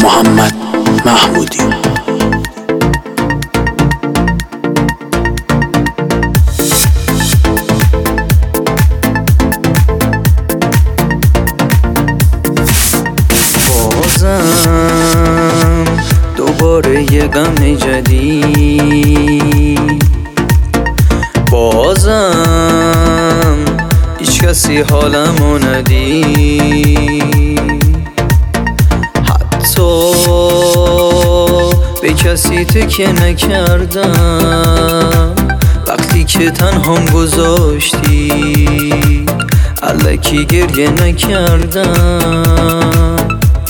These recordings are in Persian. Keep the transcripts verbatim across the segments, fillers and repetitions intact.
محمد محمودی. بازم دوباره یه غم جدید، بازم هیچ کسی حالمو ندید، حتی به کسی تکیه نکردم وقتی که تنهام گذاشتی، الکی گریه نکردم.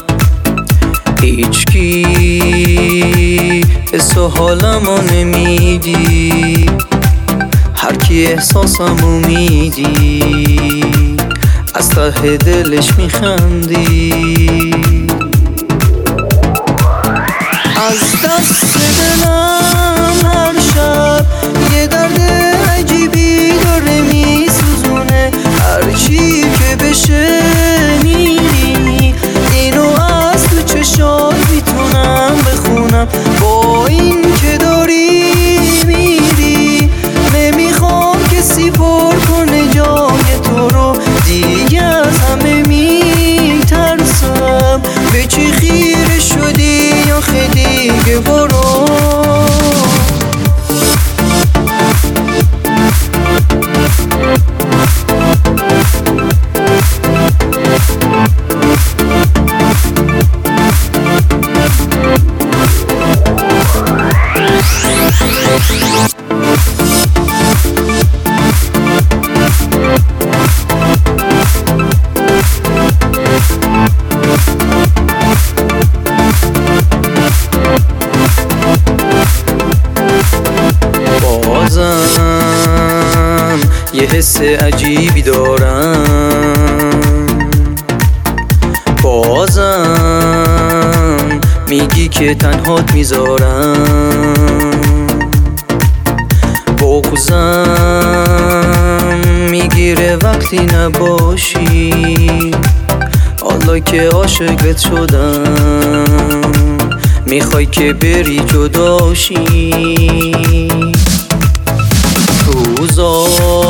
هیچکی حس و حالمو نمیدی، هر کی احساسمو میدی از ته دلش میخندی. از دست دلم هر شب یه درد عجیبی داره میسوزونه، هرچی که بشه میری اینو از تو چشات میتونم بخونم. با این که داری میری نمیخوام کسی پر کنه جای تو رو، دیگه از همه میترسم. به چی خیره شدی آخه دیگه برو. بازم یه حس عجیبی دارم، بازم میگی که تنهات میذارم، بغضم میگیره وقتی نباشی، حالا که عاشقت شدم میخوای که بری جداشی. روزا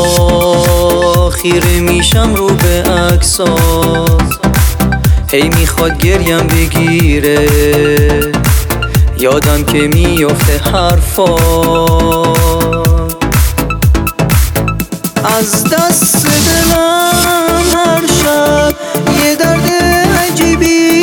خیره میشم رو به عکسات، هی میخواد گریم بگیره، یادم که میفته حرفات. از دست دلم هر شب یه درد عجیبی